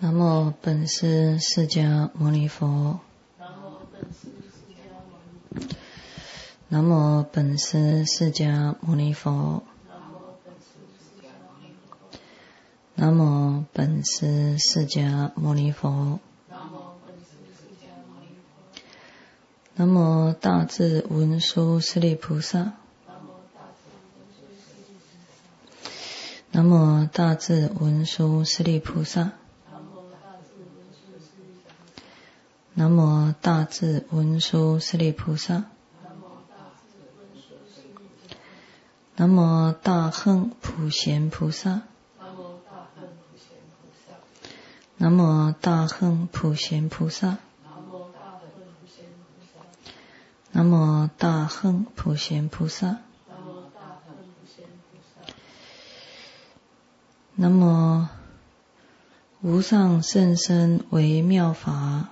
南无本师释迦牟尼佛。南无本师释迦牟尼佛。南无本师释迦牟尼佛。南无大智文殊师利菩萨。南无大智文殊师利菩萨。南无大智文殊师利菩萨。南无大恨普贤菩萨。南无大恨普贤菩萨。南无大恨普贤菩萨。南无无上甚深微妙法，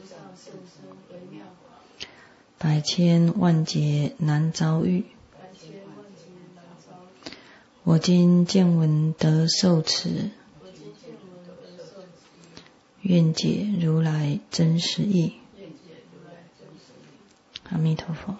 百千万劫难遭遇。我今见闻得受持，愿解如来真实义。阿弥陀佛。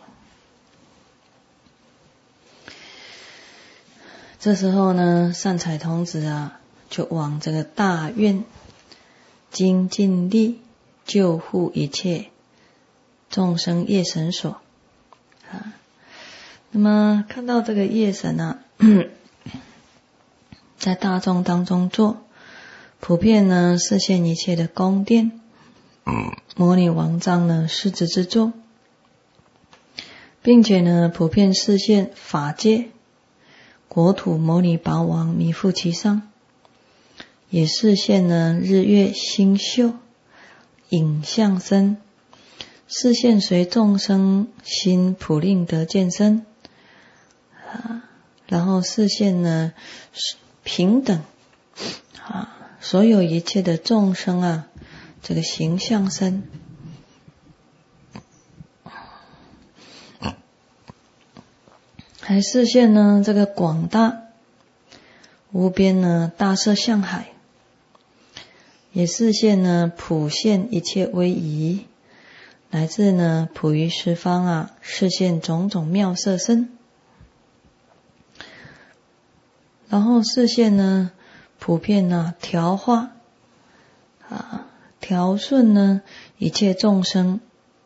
这时候呢，善财童子啊，就往这个大愿精进力救护一切众生业神所啊。那么看到这个业神啊，在大众当中做，普遍呢示现一切的宫殿，摩尼王藏呢狮子之座，并且呢普遍示现法界，国土摩尼宝王弥覆其上，也示现呢日月星宿影像身，示现随众生心普令得见身然后示现呢平等所有一切的众生啊，这个形象身，还示现呢这个广大无边呢大色相海，也示现呢普现一切威仪，乃至呢普于十方啊，示现种种妙色身，然后示现呢普遍呢调化调顺呢一切众生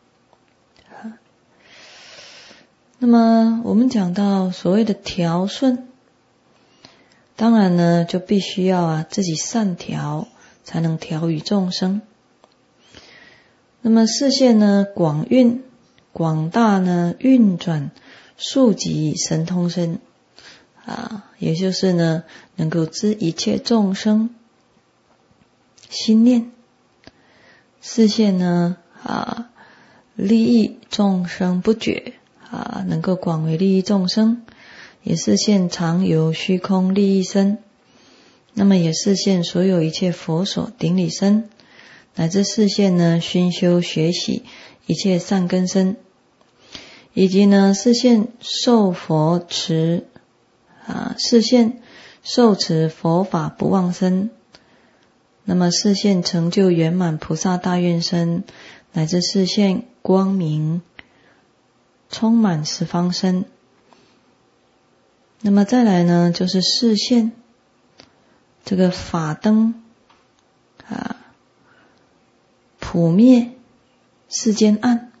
那么我们讲到所谓的调顺，当然呢就必须要自己善调，才能调于众生。那么示现呢广运广大呢运转数级神通身也就是呢能够知一切众生心念，示现呢利益众生不绝能够广为利益众生，也示现常游虚空利益身，那么也示现所有一切佛所顶礼身，乃至示现呢熏修学习一切善根身，以及呢示现受佛持示现受持佛法不忘身，那么示现成就圆满菩萨大愿身，乃至示现光明充满十方身。那么再来呢就是示现这个法灯普灭世间暗，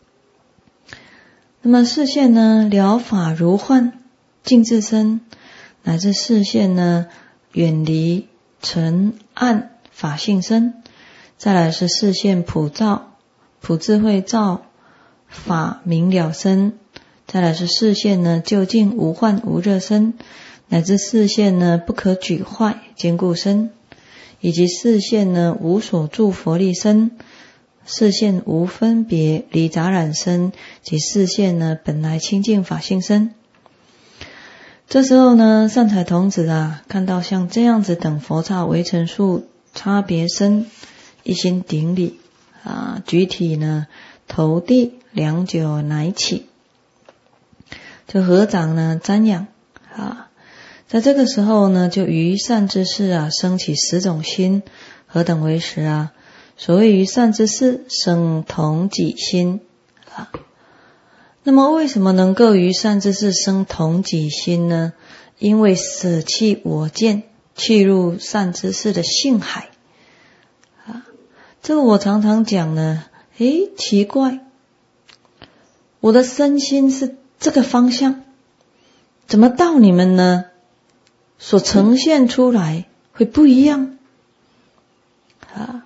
那么示现呢了法如幻净智身，乃至示现呢远离尘暗法性身，再来是示现普照普智慧照法明了身，再来是示现呢究竟无幻无热身，乃至示现呢不可举坏坚固身，以及示现呢无所住佛力身，示现无分别离杂染身，及示现呢本来清净法性身。这时候呢善财童子看到像这样子等佛刹围城数差别身，一心顶礼举体呢头地良久乃起，就合掌呢瞻仰在这个时候呢就于善知识升起10种心， 何等为实啊？所谓于善知识生同己心啊。那么为什么能够于善知识生同己心呢？因为舍弃我见，契入善知识的性海啊。这个我常常讲呢，奇怪，我的身心是这个方向，怎么到你们呢所呈现出来会不一样啊？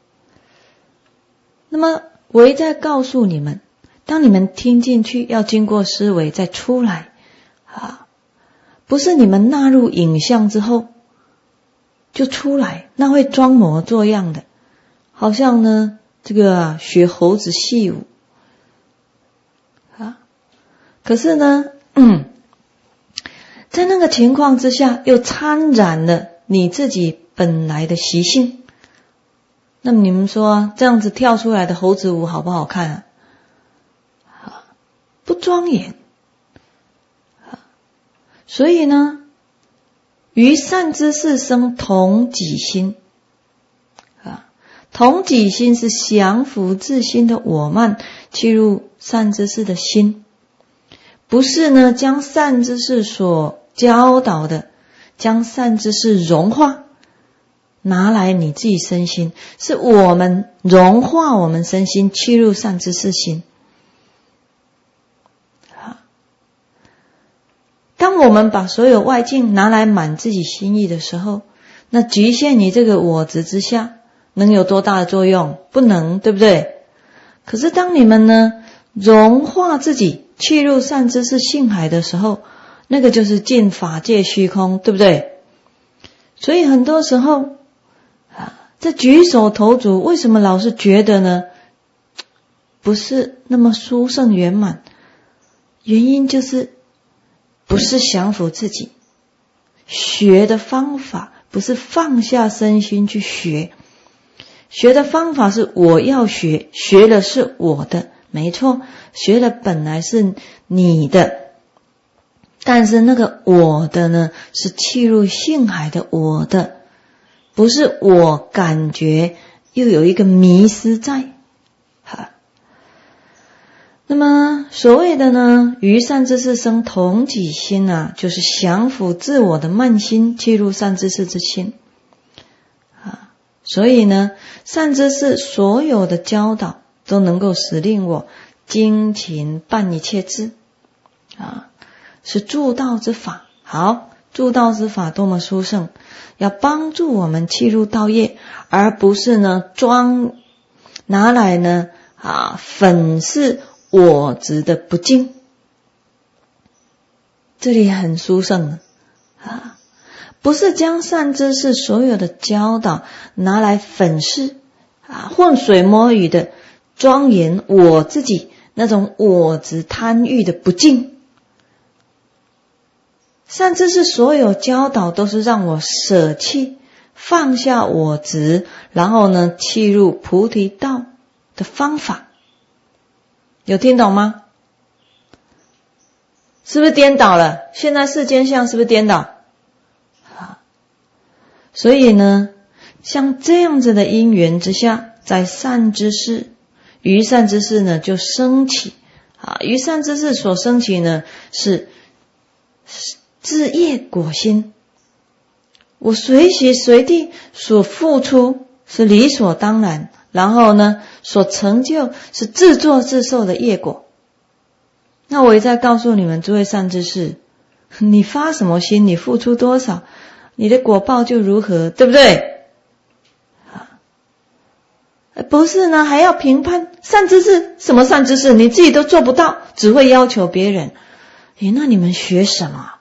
那么我一再告诉你们，当你们听进去，要经过思维再出来啊，不是你们纳入影像之后就出来，那会装模作样的，好像呢这个学猴子戏舞啊。可是呢在那个情况之下又掺染了你自己本来的习性，那么你们说这样子跳出来的猴子舞好不好看啊？不庄严啊。所以呢，于善知识生同己心啊。同己心是降伏自心的我慢，契入善知识的心，不是呢将善知识所教导的，将善知识融化拿来你自己身心，是我们融化我们身心，契入善知识心。当我们把所有外境拿来满自己心意的时候，那局限于这个我执之下，能有多大的作用？不能，对不对？可是当你们呢融化自己，契入善知识性海的时候，那个就是尽法界虚空，对不对？所以很多时候这举手投足为什么老是觉得呢不是那么殊胜圆满？原因就是不是降服自己，学的方法不是放下身心去学，学的方法是我要学，学的是我的，没错，学的本来是你的，但是那个我的呢是契入性海的我的，不是我感觉又有一个迷失在。那么所谓的呢于善知识生同己心啊，就是降服自我的慢心，契入善知识之心所以呢善知识所有的教导都能够使令我精勤办一切智是助道之法。好，助道之法多么殊胜，要帮助我们契入道业，而不是呢拿来呢粉饰我执的不净。这里很殊胜不是将善知识所有的教导拿来粉饰浑水摸鱼的庄严我自己那种我执贪欲的不净。善知识所有教导都是让我舍弃放下我执，然后呢契入菩提道的方法。有听懂吗？是不是颠倒了？现在世间相是不是颠倒所以呢像这样子的因缘之下，在善知识于善知识呢就升起于善知识所升起呢是自业果心，我随时随地所付出是理所当然，然后呢所成就是自作自受的业果。那我也在告诉你们诸位善知识，你发什么心，你付出多少，你的果报就如何，对不对不是呢还要评判善知识，什么善知识你自己都做不到，只会要求别人。那你们学什么？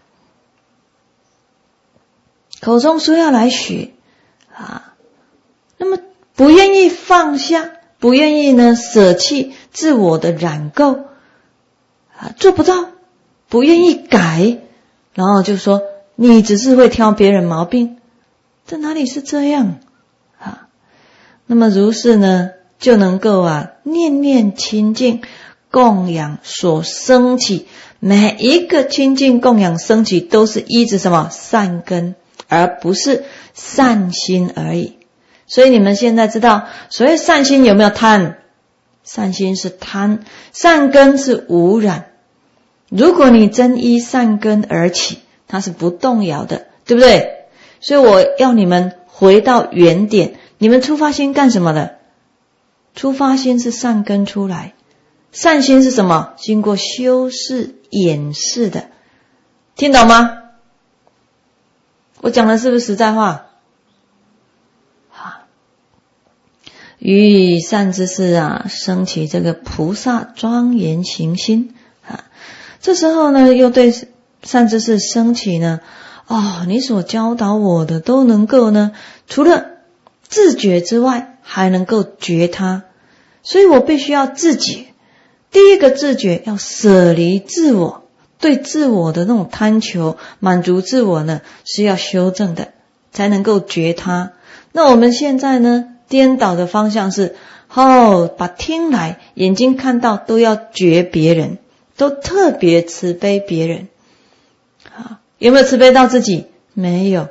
口中说要来学那么不愿意放下，不愿意呢舍弃自我的染垢做不到，不愿意改，然后就说你只是会挑别人毛病，这哪里是这样那么如是呢就能够念念清净供养所升起，每一个清净供养升起都是依着什么善根，而不是善心而已。 所以你们现在知道，所谓善心有没有贪？善心是贪，善根是无染。如果你真依善根而起，它是不动摇的，对不对？所以我要你们回到原点，你们出发心干什么的？出发心是善根出来，善心是什么？经过修饰演示的，听懂吗？我讲的是不是实在话？于善知识升起这个菩萨庄严行心这时候呢，又对善知识升起呢，你所教导我的都能够呢，除了自觉之外，还能够觉他，所以我必须要自觉。第一个自觉要舍离自我，对自我的那种贪求，满足自我呢，是要修正的，才能够觉他。那我们现在呢，颠倒的方向是把听来眼睛看到都要觉别人，都特别慈悲别人有没有慈悲到自己？没有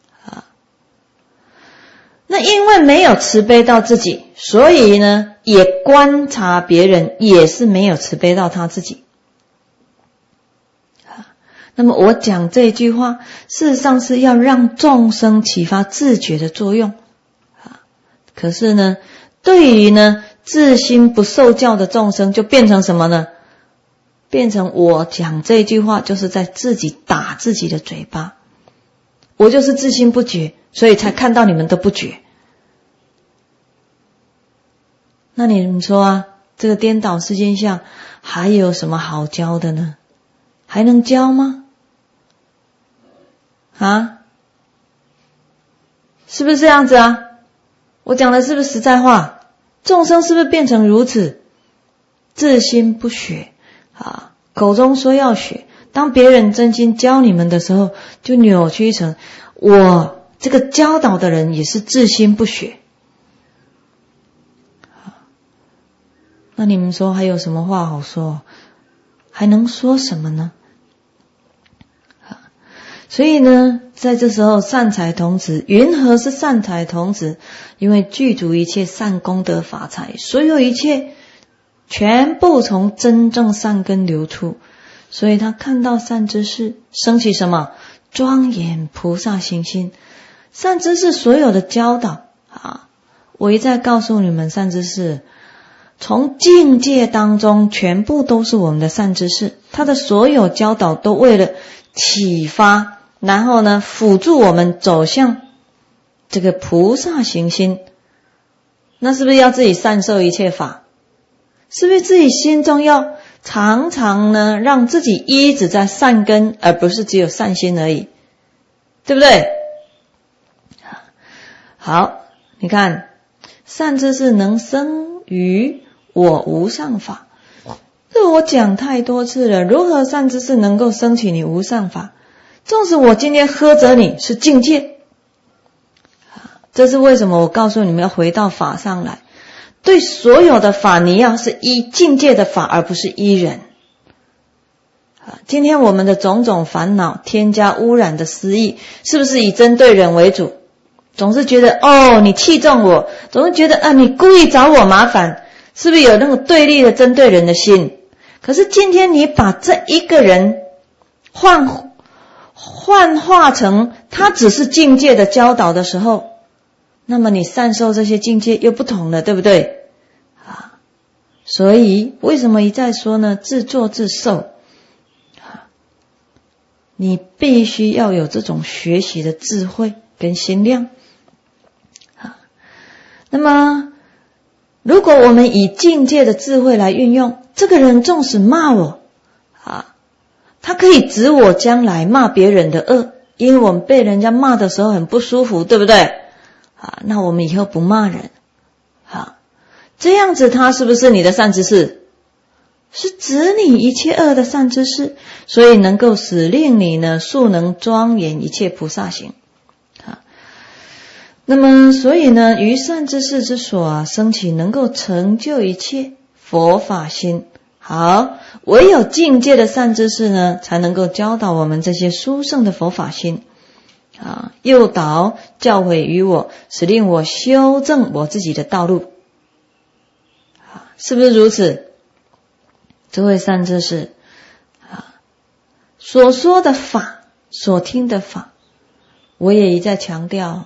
那因为没有慈悲到自己，所以呢也观察别人，也是没有慈悲到他自己那么我讲这句话，事实上是要让众生启发自觉的作用可是呢，对于呢自心不受教的众生，就变成什么呢？变成我讲这句话就是在自己打自己的嘴巴。我就是自心不觉，所以才看到你们都不觉。那你们说这个颠倒世间相还有什么好教的呢？还能教吗？是不是这样子我讲的是不是实在话？众生是不是变成如此？自心不学口中说要学，当别人真心教你们的时候，就扭曲成我这个教导的人也是自心不学那你们说还有什么话好说？还能说什么呢？所以呢，在这时候善财童子，云何是善财童子？因为具足一切善功德法财，所有一切全部从真正善根流出，所以他看到善知识升起什么？庄严菩萨行心。善知识所有的教导我一再告诉你们，善知识从境界当中全部都是我们的善知识，他的所有教导都为了启发，然后呢辅助我们走向这个菩萨行心。那是不是要自己善受一切法？是不是自己心中要常常呢让自己一直在善根，而不是只有善心而已，对不对？好，你看善知识能生于我无上法，这我讲太多次了。如何善知识能够升起你无上法？纵使我今天呵责你是境界，这是为什么我告诉你们要回到法上来。对所有的法，你要是依境界的法，而不是依人。今天我们的种种烦恼添加污染的私意，是不是以针对人为主？总是觉得你气中我，总是觉得你故意找我麻烦，是不是有那种对立的针对人的心？可是今天你把这一个人幻化成他只是境界的教导的时候，那么你善受这些境界又不同了，对不对？所以为什么一再说呢？自作自受。你必须要有这种学习的智慧跟心量。那么如果我们以境界的智慧来运用，这个人纵使骂我他可以指我将来骂别人的恶，因为我们被人家骂的时候很不舒服，对不对？那我们以后不骂人这样子他是不是你的善知识？是指你一切恶的善知识，所以能够使令你呢速能庄严一切菩萨行那么所以呢，于善知识之所升起能够成就一切佛法心。好，唯有境界的善知识呢，才能够教导我们这些殊胜的佛法心诱导教诲于我，使令我修正我自己的道路。是不是如此？诸位善知识，所说的法，所听的法，我也一再强调，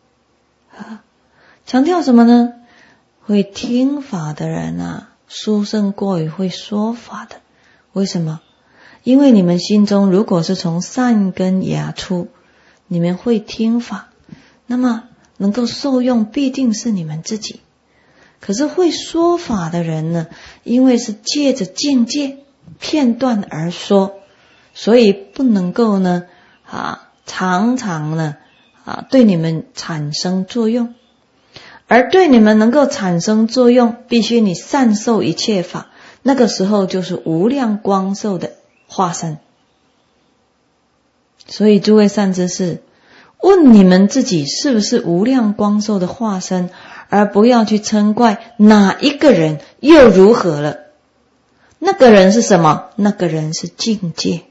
强调什么呢？会听法的人殊胜过于会说法的。为什么？因为你们心中如果是从善根芽出，你们会听法，那么能够受用必定是你们自己。可是会说法的人呢，因为是借着境界片段而说，所以不能够呢常常呢对你们产生作用。而对你们能够产生作用，必须你善受一切法，那个时候就是无量光寿的化身。所以诸位善知识，问你们自己是不是无量光寿的化身，而不要去嗔怪哪一个人又如何了。那个人是什么？那个人是境界，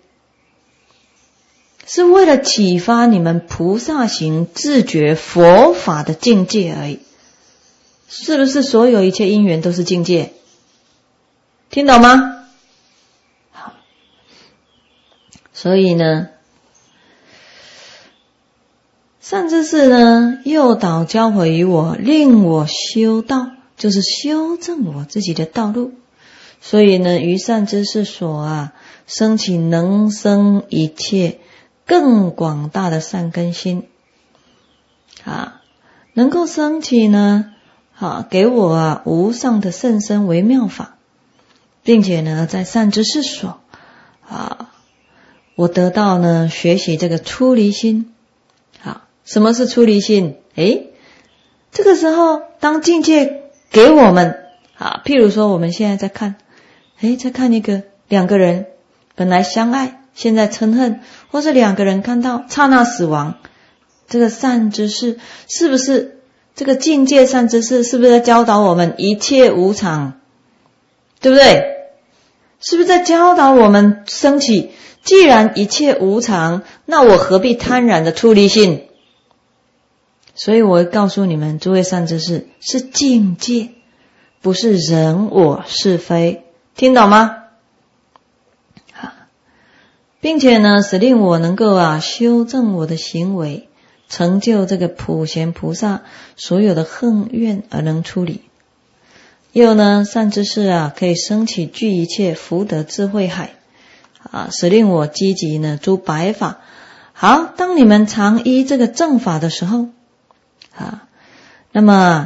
是为了启发你们菩萨行自觉佛法的境界而已。是不是所有一切因缘都是境界？听懂吗？好，所以呢，善知识呢，诱导教诲于我，令我修道，就是修正我自己的道路。所以呢，于善知识所升起能生一切更广大的善根心能够升起呢给我无上的甚深微妙法，并且呢，在善知识所我得到呢学习这个出离心。什么是出离心？这个时候当境界给我们譬如说我们现在在看两个人本来相爱，现在嗔恨，或是两个人看到刹那死亡，这个善知识是不是这个境界善知识是不是在教导我们一切无常？对不对？是不是在教导我们升起既然一切无常，那我何必贪婪的出离心？所以我会告诉你们，诸位善知识，是境界，不是人我是非，听懂吗？并且呢，使令我能够修正我的行为，成就这个普贤菩萨所有的恨怨而能出离。又呢，善知识可以升起具一切福德智慧海使令我积极呢诸白法。好，当你们常依这个正法的时候那么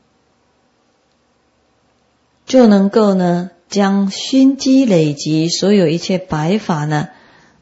就能够呢将熏积累积所有一切白法呢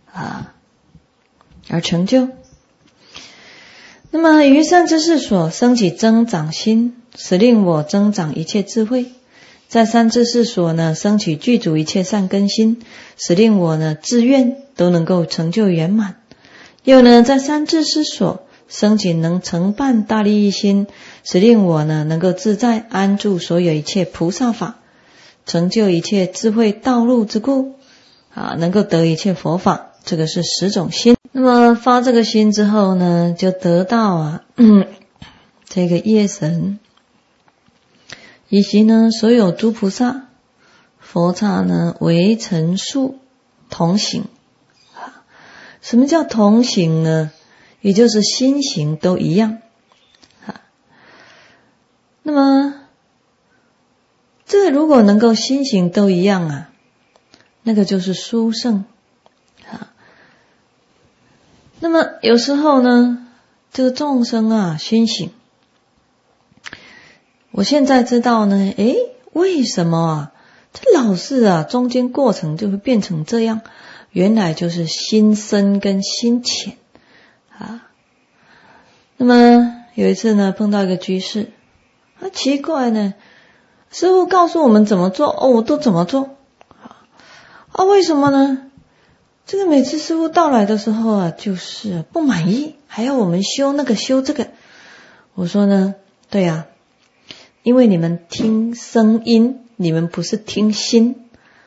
而成就。那么于善知识所升起增长心，使令我增长一切智慧。在善知识所呢升起具足一切善根心，使令我呢志愿都能够成就圆满。又呢在善知识所升起能承办大利益心，使令我呢能够自在安住所有一切菩萨法，成就一切智慧道路之故能够得一切佛法。这个是10种心。那么发这个心之后呢，就得到这个业神，以及呢所有诸菩萨佛刹呢为陈述同行。什么叫同行呢？也就是心行都一样那么这个如果能够心行都一样那个就是殊胜那么有时候呢，这个众生心行，我现在知道呢，为什么这老是中间过程就会变成这样？原来就是心深跟心浅那么有一次呢，碰到一个居士，奇怪呢，师父告诉我们怎么做，我都怎么做为什么呢？这个每次师父到来的时候就是不满意，还要我们修那个修这个。我说呢，对因为你们听声音，你们不是听心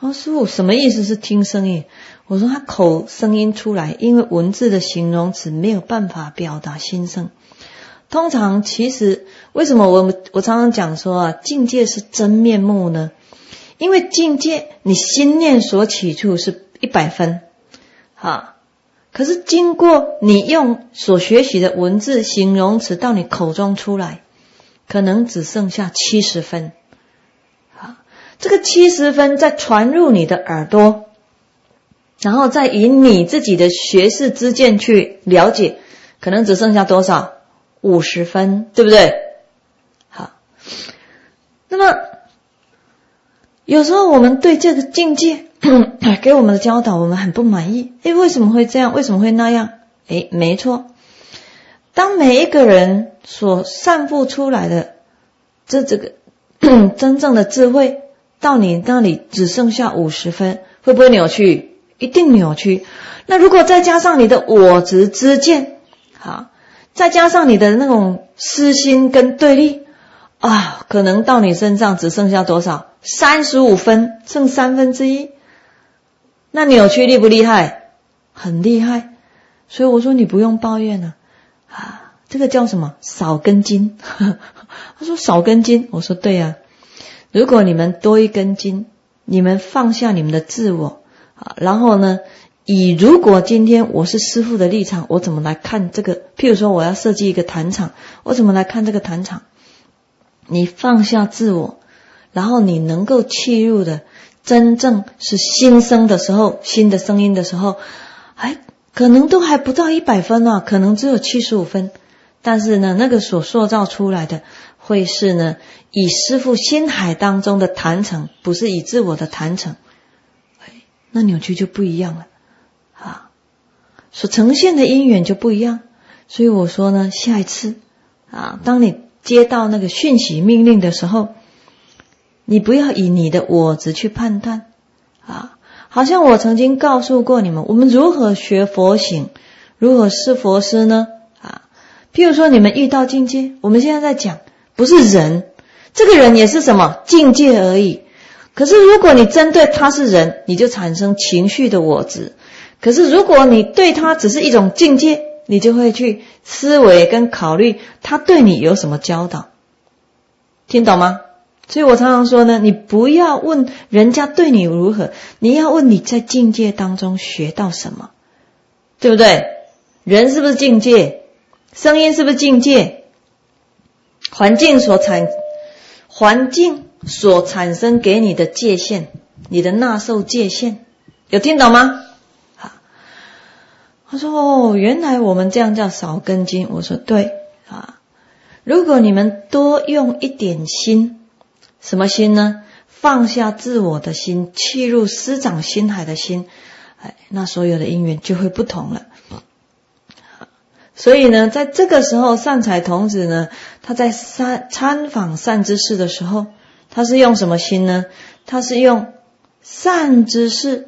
师父什么意思是听声音？我说他口声音出来，因为文字的形容词没有办法表达心声。通常其实为什么我常常讲说境界是真面目呢？因为境界你心念所起处是100分，可是经过你用所学习的文字形容词到你口中出来，可能只剩下70分。这个70分再传入你的耳朵，然后再以你自己的学识知见去了解，可能只剩下多少？50分，对不对？好，那么有时候我们对这个境界给我们的教导我们很不满意，为什么会这样？为什么会那样？没错，当每一个人所散布出来的这个真正的智慧到你那里只剩下50分，会不会扭曲？一定扭曲。那如果再加上你的我执知见，再加上你的那种私心跟对立可能到你身上只剩下多少？35分，剩1/3。那扭曲厉不厉害？很厉害。所以我说你不用抱怨这个叫什么？少根筋。他说少根筋，我说对啊。如果你们多一根筋，你们放下你们的自我然后呢，如果今天我是师父的立场，我怎么来看这个？譬如说我要设计一个坛场，我怎么来看这个坛场？你放下自我，然后你能够契入的真正是心声的时候，新的声音的时候，可能都还不到100分可能只有75分。但是呢，那个所塑造出来的会是呢，以师父心海当中的坛城，不是以自我的坛城，那扭曲就不一样了所呈现的因缘就不一样。所以我说呢，下一次当你接到那个讯息命令的时候，你不要以你的我执去判断好像我曾经告诉过你们，我们如何学佛行，如何是佛师呢譬如说你们遇到境界，我们现在在讲不是人，这个人也是什么境界而已。可是如果你针对他是人，你就产生情绪的我执。可是如果你对他只是一种境界，你就会去思维跟考虑他对你有什么教导。听懂吗？所以我常常说呢，你不要问人家对你如何，你要问你在境界当中学到什么，对不对？人是不是境界？声音是不是境界？环境所产生给你的界限，你的纳受界限，有听懂吗？他说原来我们这样叫少根筋。我说对如果你们多用一点心，什么心呢？放下自我的心，契入师长心海的心，那所有的因缘就会不同了。所以呢，在这个时候，善财童子呢，他在参访善知识的时候，他是用什么心呢？他是用善知识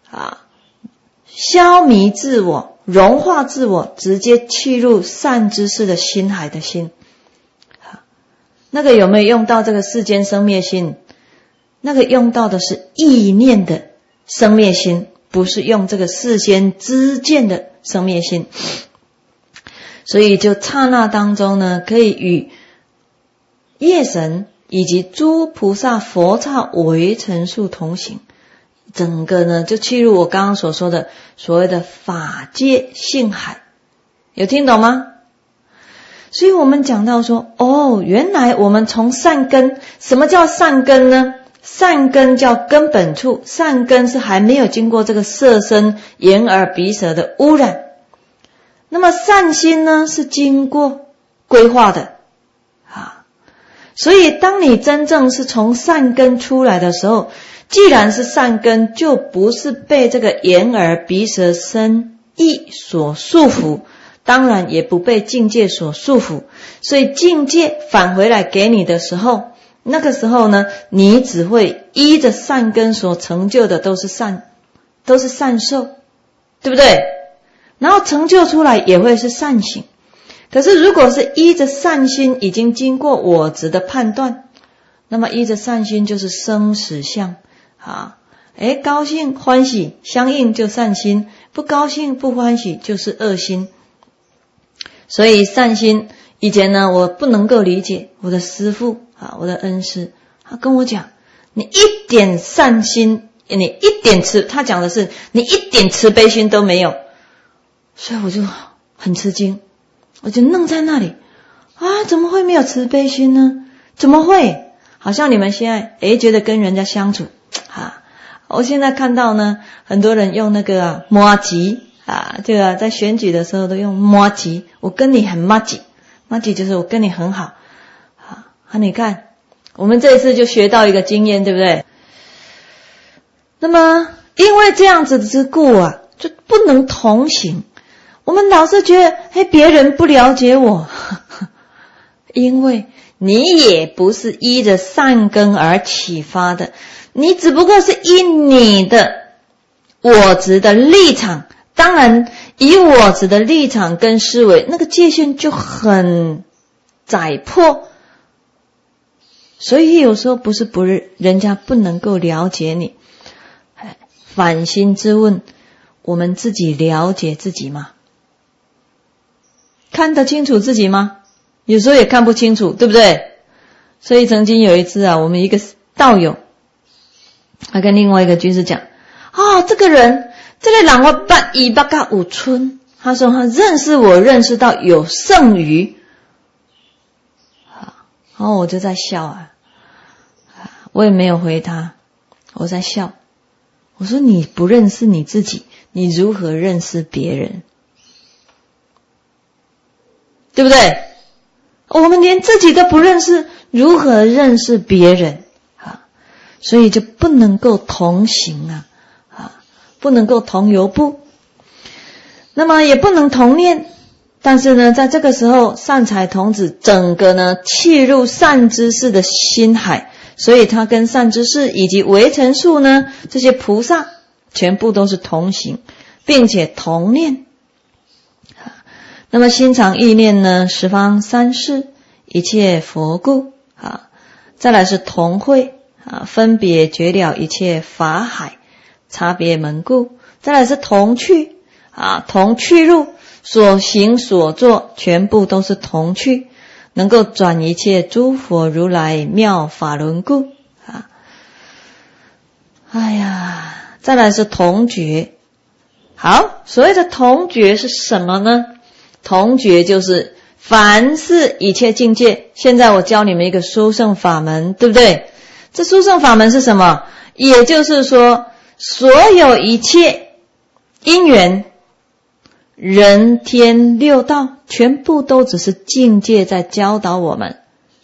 消弭自我，融化自我，直接契入善知识的心海的心。那个有没有用到这个世间生灭心？那个用到的是意念的生灭心，不是用这个世间知见的生灭心。所以就刹那当中呢，可以与业神以及诸菩萨佛刹为尘数同行，整个呢就契入我刚刚所说的所谓的法界性海。有听懂吗？所以我们讲到说原来我们从善根，什么叫善根呢？善根叫根本处，善根是还没有经过这个色身眼耳鼻舌的污染。那么善心呢，是经过规划的所以当你真正是从善根出来的时候，既然是善根，就不是被这个眼耳鼻舌身意所束缚，当然也不被境界所束缚。所以境界返回来给你的时候，那个时候呢，你只会依着善根所成就的都是善受，对不对？然后成就出来也会是善行。可是如果是依着善心，已经经过我执的判断，那么依着善心就是生死相高兴欢喜相应就善心，不高兴不欢喜就是恶心。所以善心以前呢我不能够理解，我的师父我的恩师他跟我讲，你一点善心，你一点他讲的是你一点慈悲心都没有。所以我就很吃惊，我就愣在那里怎么会没有慈悲心呢？怎么会？好像你们现在觉得跟人家相处我现在看到呢很多人用那个麻吉这个在选举的时候都用麻吉，我跟你很麻吉，麻吉就是我跟你很好你看我们这一次就学到一个经验，对不对？那么因为这样子之故就不能同行。我们老是觉得别人不了解我因为你也不是依着善根而启发的，你只不过是依你的我执的立场。当然以我执的立场跟思维，那个界限就很窄迫。所以有时候不是人家不能够了解你，反心自问，我们自己了解自己吗？看得清楚自己吗？有时候也看不清楚，对不对？所以曾经有一次我们一个道友他跟另外一个居士讲这个人我825春，他说他认识我认识到有剩余然后我就在笑我也没有回他，我在笑。我说你不认识你自己，你如何认识别人？对不对？我们连自己都不认识，如何认识别人所以就不能够同行不能够同游步，那么也不能同念。但是呢在这个时候善财童子整个呢契入善知识的心海，所以他跟善知识以及唯尘数呢这些菩萨全部都是同行，并且同念。那么心常意念呢十方三世一切佛故再来是同会分别觉了一切法海差别门故，再来是同去同去入，所行所作全部都是同去，能够转一切诸佛如来妙法轮故再来是同觉。好，所谓的同觉是什么呢？同觉就是凡是一切境界。现在我教你们一个殊胜法门，对不对？这殊胜法门是什么？也就是说所有一切因缘人天六道全部都只是境界在教导我们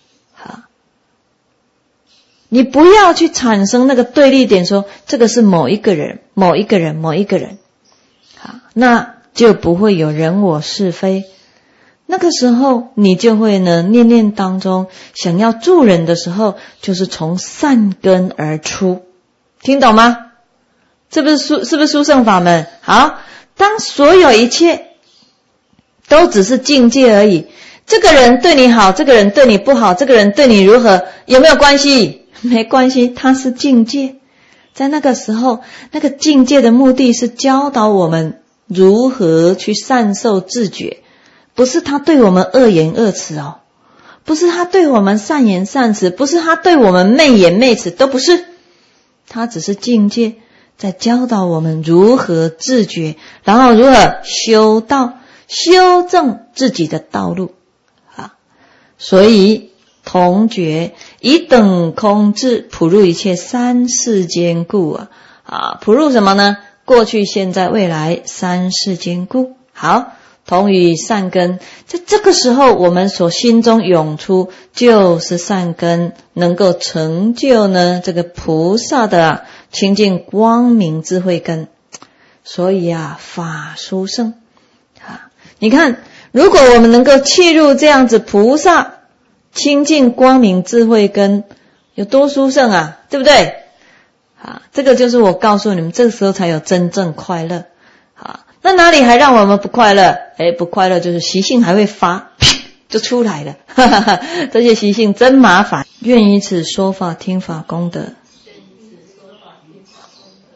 你不要去产生那个对立点，说这个是某一个人某一个人某一个人那就不会有人我是非。那个时候你就会呢念念当中想要助人的时候，就是从善根而出。听懂吗？是不是殊胜法门？好，当所有一切都只是境界而已，这个人对你好，这个人对你不好，这个人对你如何，有没有关系？没关系，它是境界。在那个时候，那个境界的目的是教导我们如何去善受自觉，不是他对我们恶言恶词不是他对我们善言善词，不是他对我们媚言媚词，都不是。他只是境界在教导我们如何自觉，然后如何修道，修正自己的道路所以同觉以等空智普入一切三世间故普入什么呢？过去现在未来三世间故。好，同于善根，在这个时候我们所心中涌出就是善根，能够成就呢这个菩萨的清净光明智慧根。所以法殊胜你看如果我们能够契入这样子菩萨清净光明智慧根，有多殊胜对不对？这个就是我告诉你们，这个时候才有真正快乐那哪里还让我们不快乐？不快乐就是习性还会发就出来了这些习性真麻烦。愿以此说法听法功德，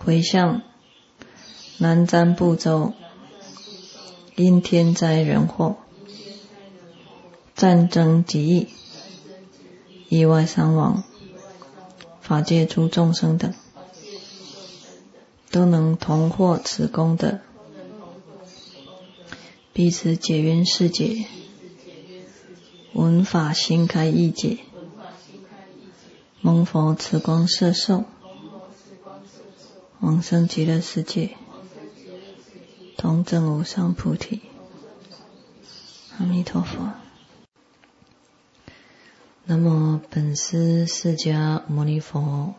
回向南瞻部洲因天灾人祸、战争疾疫、意外伤亡、法界诸众生等，都能同获此功德，彼此解冤释结，闻法心开意解，蒙佛慈光摄受，往生极乐世界，同证无上菩提。阿弥陀佛。南无本师释迦牟尼佛。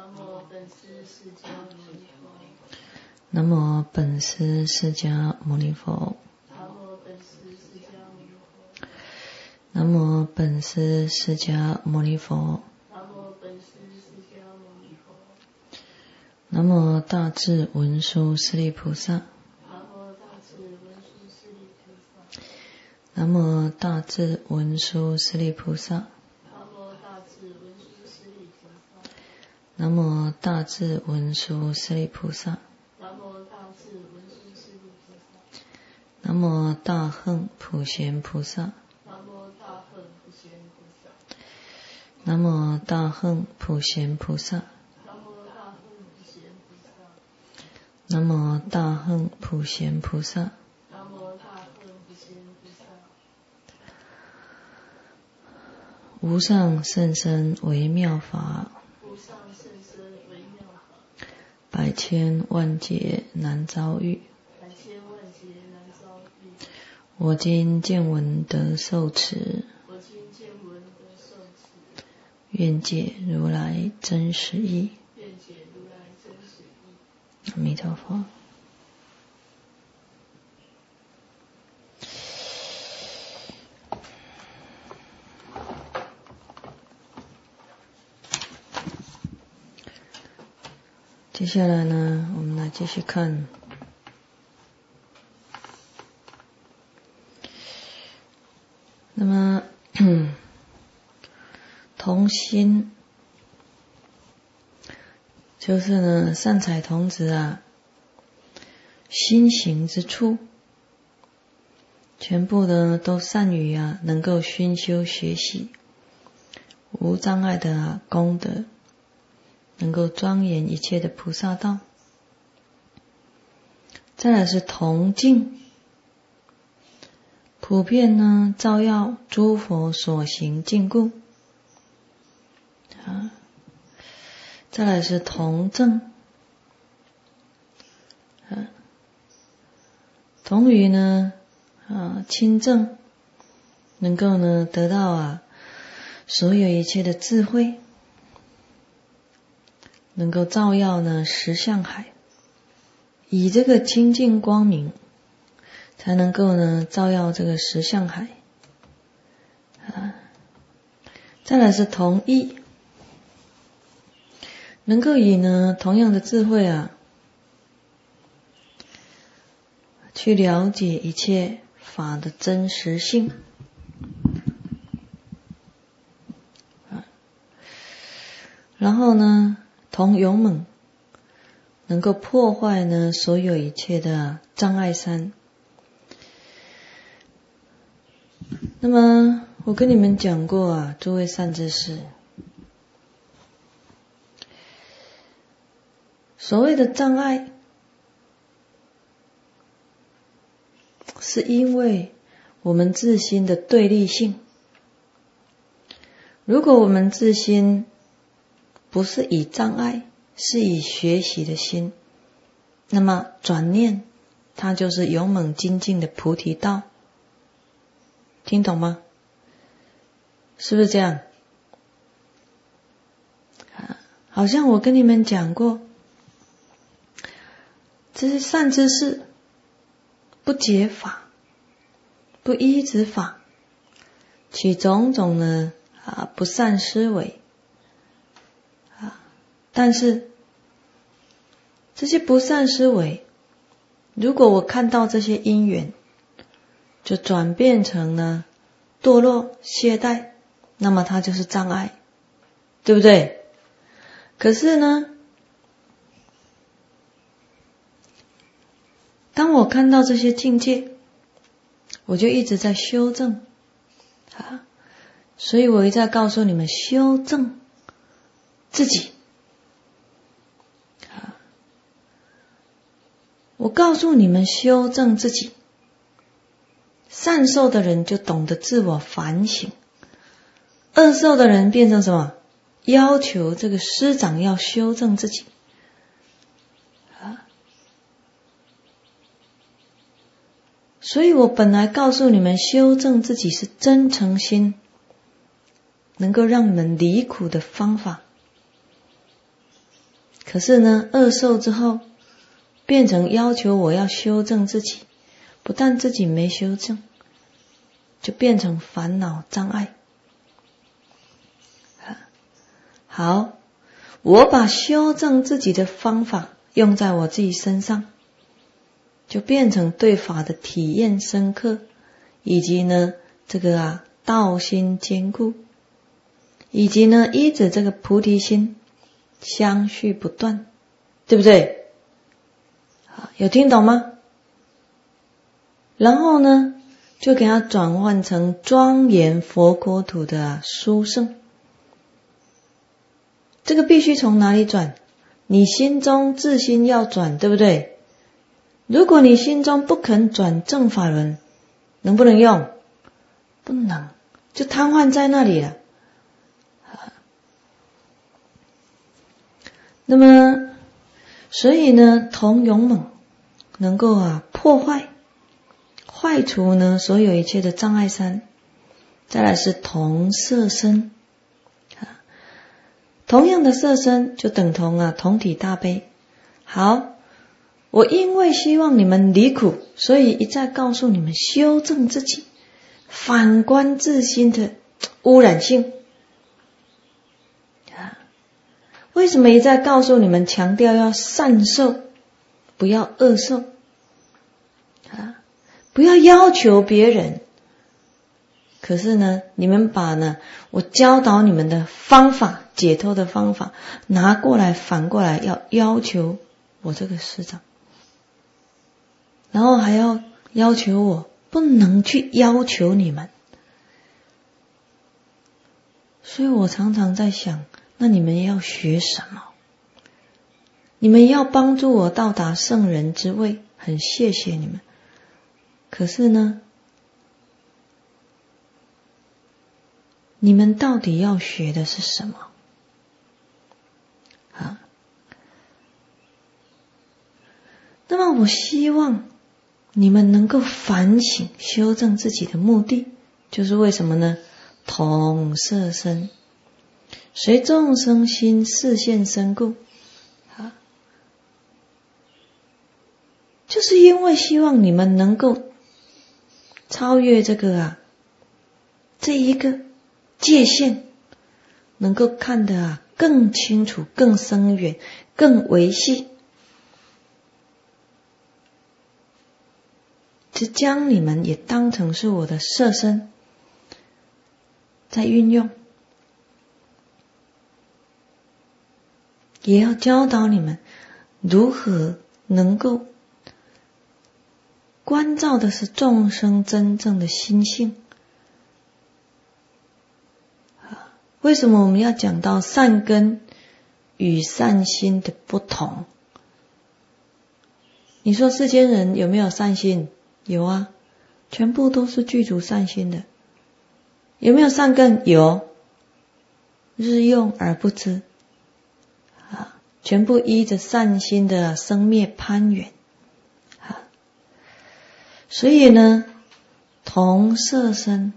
南无本师释迦牟尼佛。南无本师释迦牟尼佛。南无大智文殊师利菩萨。南无大智文殊师利菩萨。南无大智文殊师利菩萨。南无大恨普贤菩萨。南无大恨普贤菩萨。南无大恨普贤菩萨。无上甚深微妙法，百千万劫难遭遇。我今见闻得受持，愿解如来真实义。阿弥陀佛。接下来呢，我们来继续看那么童心就是呢善财童子啊，心行之处全部呢都善于啊能够熏修学习无障碍的功德，能够庄严一切的菩萨道。再来是童境，普遍呢照耀诸佛所行禁故。再来是童正，同于呢亲正，能够呢得到所有一切的智慧，能够照耀呢实相海，以这个清净光明才能够呢照耀这个实相海。再来是同意，能够以呢同样的智慧去了解一切法的真实性。然后呢同勇猛，能够破坏呢所有一切的障碍山。那么我跟你们讲过诸位善知识，所谓的障碍是因为我们自心的对立性。如果我们自心不是以障碍，是以学习的心，那么转念它就是勇猛精进的菩提道。听懂吗？是不是这样？好像我跟你们讲过，这些善知识不解法，不依止法，起种种呢不善思维但是这些不善思维，如果我看到这些因缘就转变成呢堕落懈怠，那么它就是障碍，对不对？可是呢当我看到这些境界，我就一直在修正所以我一再告诉你们修正自己我告诉你们修正自己，善受的人就懂得自我反省，恶受的人变成什么？要求这个师长要修正自己所以我本来告诉你们修正自己是真诚心能够让你们离苦的方法，可是呢恶受之后变成要求我要修正自己，不但自己没修正，就变成烦恼障碍。好，我把修正自己的方法用在我自己身上，就变成对法的体验深刻，以及呢这个道心坚固，以及呢依着这个菩提心相续不断，对不对？有听懂吗？然后呢就给它转换成庄严佛国土的殊胜。这个必须从哪里转？你心中自心要转，对不对？如果你心中不肯转正法轮，能不能用？不能，就瘫痪在那里了。那么所以呢同勇猛能够破坏坏除呢所有一切的障碍山。再来是同色身，同样的色身就等同同体大悲。好，我因为希望你们离苦，所以一再告诉你们修正自己，反观自心的污染性。为什么一再告诉你们强调要善受，不要恶受不要要求别人？可是呢你们把呢我教导你们的方法，解脱的方法拿过来，反过来要求我这个师长，然后还要求我不能去要求你们。所以我常常在想，那你们要学什么？你们要帮助我到达圣人之位，很谢谢你们。可是呢你们到底要学的是什么？那么我希望你们能够反省修正自己的目的，就是为什么呢？同色身，随众生心示现身故，就是因为希望你们能够超越这个这一个界限，能够看得更清楚、更深远、更维系，就将你们也当成是我的色身在运用，也要教导你们如何能够关照的是众生真正的心性。为什么我们要讲到善根与善心的不同？你说世间人有没有善心？有啊，全部都是具足善心的。有没有善根？有，日用而不知全部依着善心的生灭攀缘所以呢同色身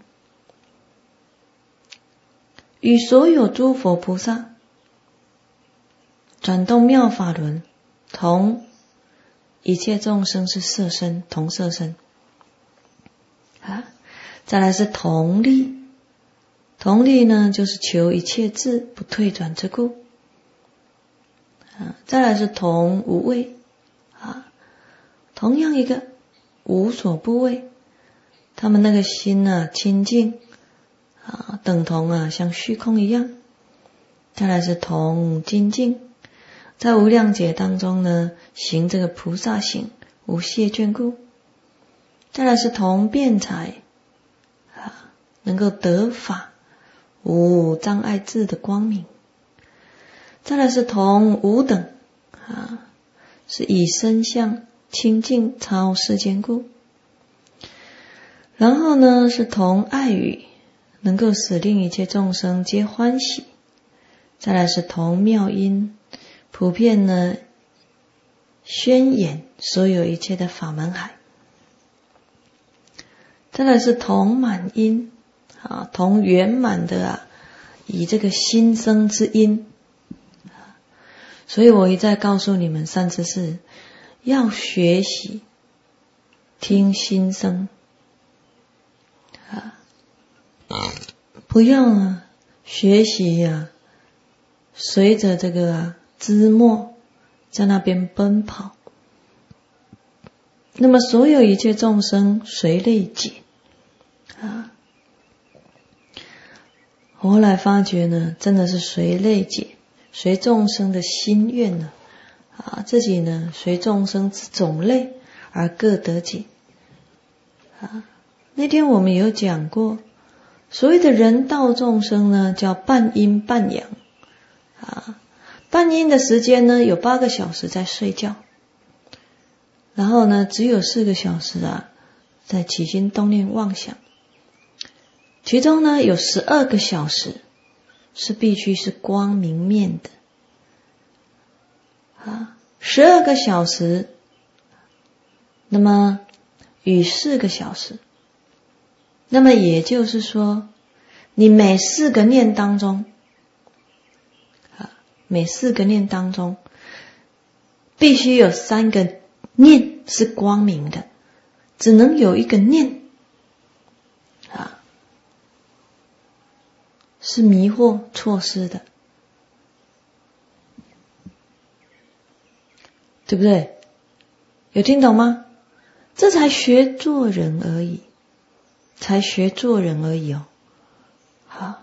与所有诸佛菩萨转动妙法轮，同一切众生是色身，同色身再来是同力，同力呢就是求一切智不退转之故再来是同无畏同样一个无所不畏，他们那个心清净等同像虚空一样。再来是同精进，在无量劫当中呢行这个菩萨行， 无懈眷顾。再来是同辩才能够得法无障碍智的光明。再来是同无等是以身相清净超世间故。然后呢是同爱语，能够使令一切众生皆欢喜。再来是同妙音，普遍呢宣演所有一切的法门海。再来是同满音同圆满的以这个心声之音。所以我一再告诉你们，善知识要学习听心声不要学习随着这个枝末在那边奔跑。那么所有一切众生随类解我后来发觉呢，真的是随类解，随众生的心愿呢自己呢随众生之种类而各得解那天我们有讲过，所谓的人道众生呢叫半阴半阳半阴的时间呢有8个小时在睡觉，然后呢只有4个小时在起心动念妄想，其中呢有12个小时是必须是光明面的12个小时，那么与4个小时，那么也就是说你每4个念当中必须有3个念是光明的，只能有1个念是迷惑错失的，对不对？有听懂吗？这才学做人而已，好，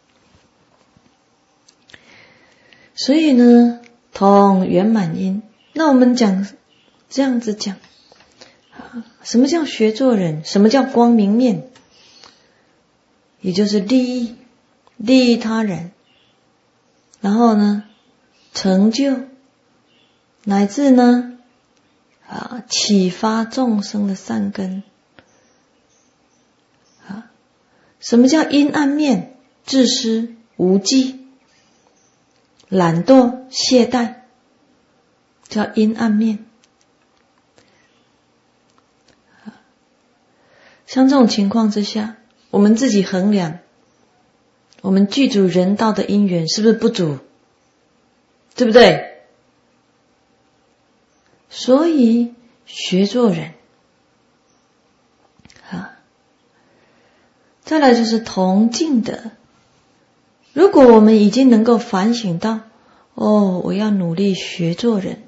所以呢同圆满因。那我们这样子讲什么叫学做人，什么叫光明面，也就是利益他人，然后呢成就乃至呢启发众生的善根什么叫阴暗面？自私无忌懒惰懈怠，叫阴暗面。像这种情况之下，我们自己衡量我们具足人道的因缘是不是不足，对不对？所以学做人再来就是同敬德。如果我们已经能够反省到我要努力学做人，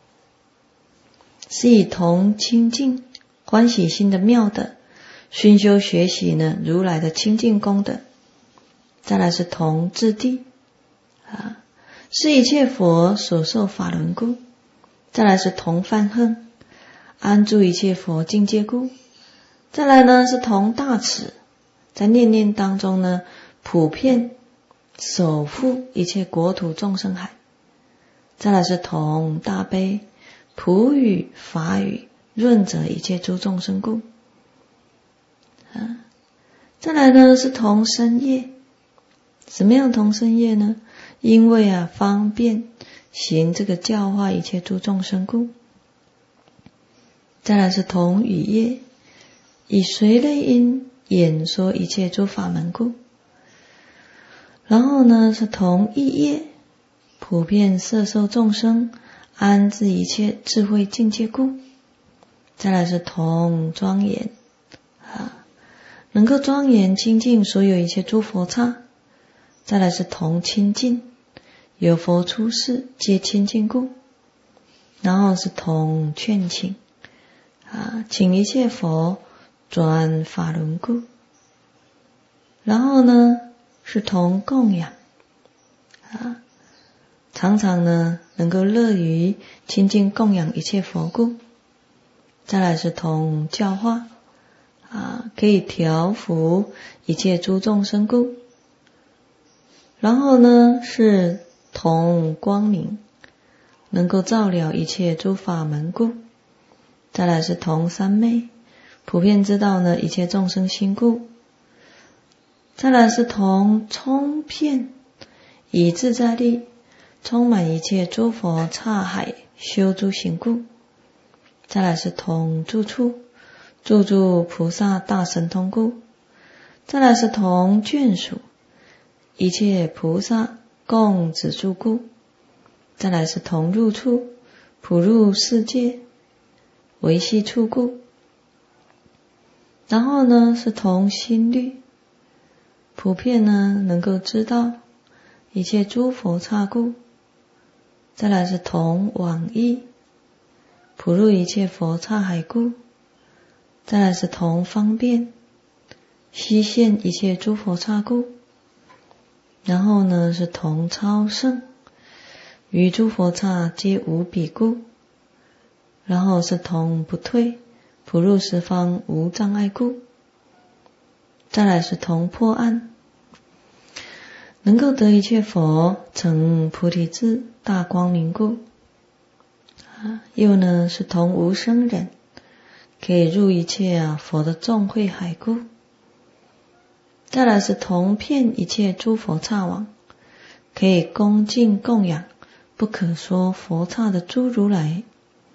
是以同清净欢喜心的妙德熏修学习呢如来的清净功德。再来是同智地是一切佛所受法轮故。再来是同梵行安住一切佛境界故。再来呢是同大慈，在念念当中呢普遍守护一切国土众生海。再来是同大悲，普语法语润泽一切诸众生故再来呢是同身业。什么样同身业呢？因为方便行这个教化一切诸众生故。再来是同语业，以随类因演说一切诸法门故。然后呢是同意业，普遍摄受众生安置一切智慧境界故。再来是同庄严能够庄严清净所有一切诸佛刹。再来是同清净，有佛出世皆清净故。然后是同劝请请一切佛转法轮故。然后呢是同供养常常呢能够乐于亲近供养一切佛故。 再来是同教化可以调伏一切诸众生故。然后呢是同光明，能够照了一切诸法门故。再来是同三昧，普遍知道呢一切众生心故。再来是同充遍以自在力，充满一切诸佛刹海修诸行故。再来是同住处，住诸菩萨大神通故。再来是同眷属，一切菩萨共止住故。再来是同入处，普入世界维系处故。然后呢是同心律，普遍呢能够知道一切诸佛刹故。再来是同往意，普入一切佛刹海故。再来是同方便，悉现一切诸佛刹故。然后呢是同超胜，于诸佛刹皆无比故。然后是同不退，普入十方无障碍故。再来是同破暗，能够得一切佛成菩提智大光明故。又呢是同无生忍，可以入一切佛的众会海故。再来是同遍一切诸佛刹网，可以恭敬供养不可说佛刹的诸如来。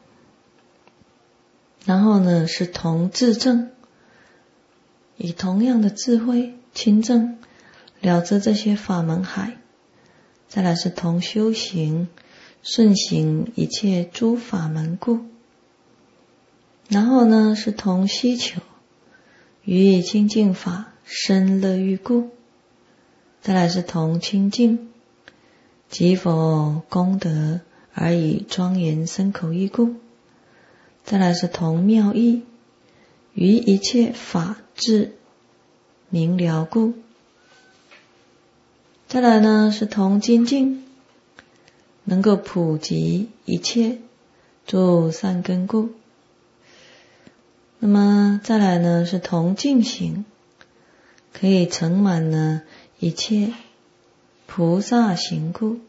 然后呢是同智证，以同样的智慧亲证了知这些法门海。再来是同修行，顺行一切诸法门故。然后呢是同希求，于清净法生乐欲故。再来是同清净，即佛功德而以庄严身口意故。再来是同妙义，于一切法智明了故。再来呢是同精进，能够普及一切诸善根故。那么再来呢是同净行，可以成满呢一切菩萨行故。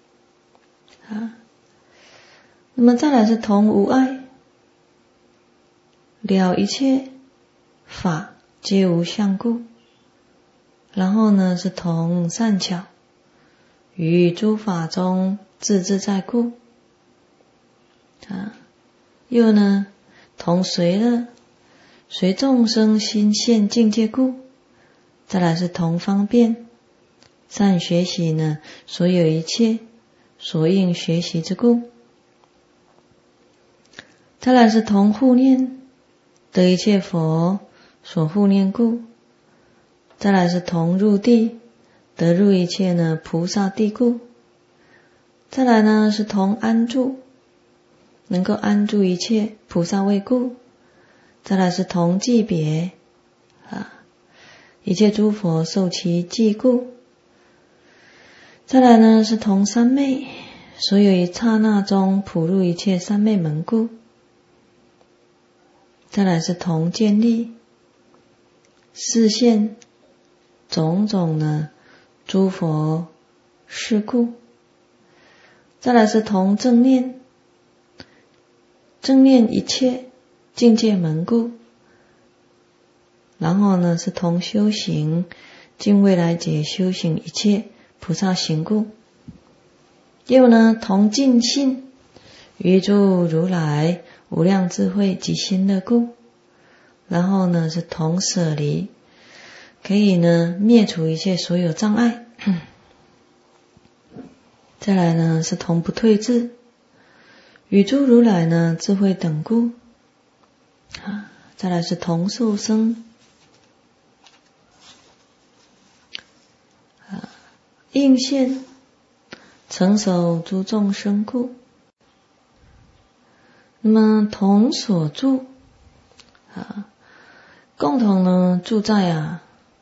那么再来是同无碍，了一切法皆无相故。然后呢是同善巧，于诸法中自自在故。又呢同随乐，随众生心现境界故。再来是同方便，善学习呢所有一切所应学习之故。再来是同护念，得一切佛所护念故。再来是同入地，得入一切呢菩萨地故。再来呢是同安住，能够安住一切菩萨位故。再来是同寂别，一切诸佛受其寂故。再来呢是同三昧，所有一刹那中普入一切三昧门故。再来是同建立，示现种种呢诸佛事故。再来是同正念，正念一切境界门故。然后呢是同修行，尽未来劫修行一切菩萨行故。又呢同尽信，于诸如来无量智慧及心乐故。然后呢是同舍离，可以呢灭除一切所有障碍。再来呢是同不退智，与诸如来呢智慧等故。再来是同受生，应现成熟诸众生故。那么同所住，共同呢住在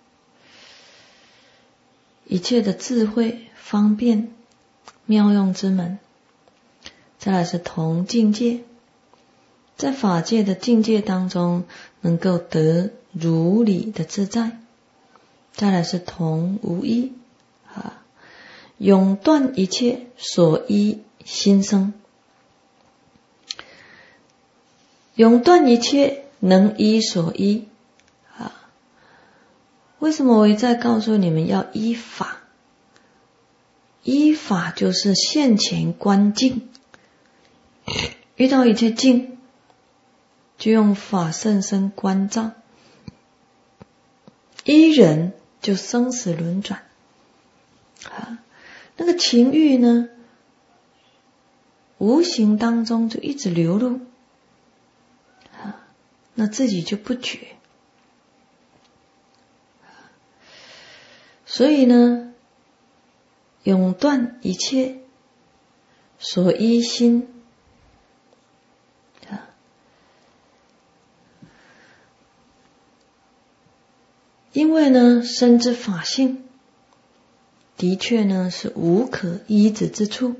一切的智慧方便妙用之门。再来是同境界， 在法界的境界当中能够得如理的自在。再来是同无依永断一切所依心生，永断一切能依所依为什么我一再告诉你们要依法？依法就是现前观境，遇到一切境就用法甚深观照，依人就生死轮转那个情欲呢无形当中就一直流露那自己就不觉。所以呢永断一切所依心因为呢身之法性的确呢是无可依止之处，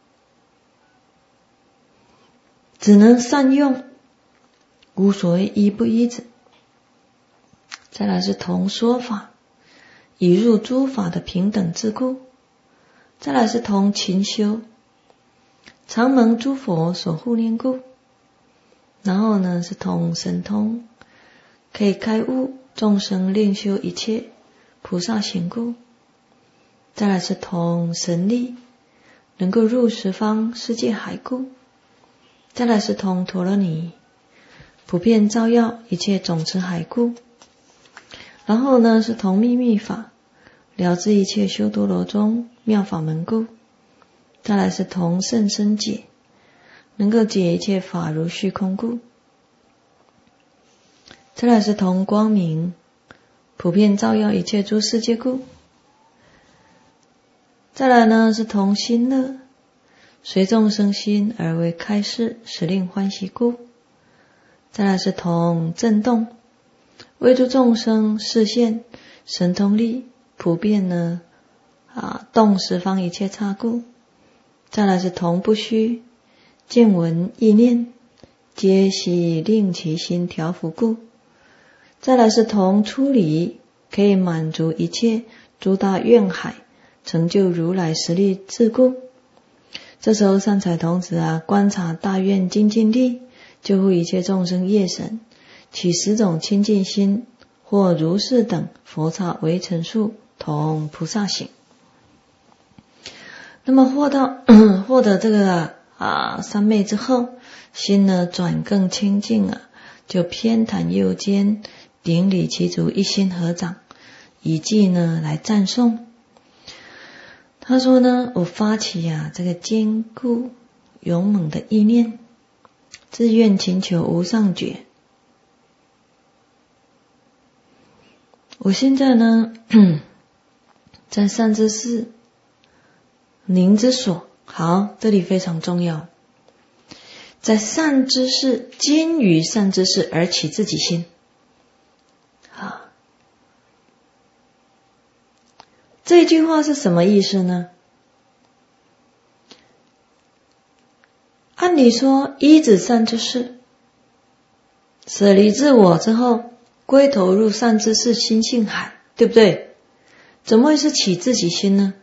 只能善用，无所谓依不依止。再来是同说法，以入诸法的平等之故。再来是同勤修，常蒙诸佛所护念故。然后呢是同神通，可以开悟众生令修一切菩萨行故。再来是同神力，能够入十方世界海故。再来是同陀罗尼，普遍照耀一切种子海故。然后呢是同秘密法，了知一切修多罗中妙法门故。再来是同甚深解，能够解一切法如虚空故。再来是同光明，普遍照耀一切诸世界故。再来呢是同心乐，随众生心而为开示，使令欢喜故。再来是同震动，为诸众生示现神通力，普遍呢动十方一切刹故。再来是同不虚，见闻意念皆悉令其心调伏故。再来是同出离，可以满足一切诸大愿海，成就如来实力智故。这时候善财童子观察大愿精进力，救护一切众生业神，起10种清净心，或如是等佛刹为陈述，同菩萨行。那么获得这个三昧之后，心呢转更清净就偏袒右肩，顶礼其足，一心合掌，以偈呢来赞颂。他说呢，我发起这个坚固勇猛的意念，自愿请求无上觉。我现在呢在善知识宁之所，好，这里非常重要，在善知识坚于善知识而起自己心。这句话是什么意思呢？按理说依止善知识，舍离自我之后，归投入善知识心性海，对不对？怎么会是起自己心呢？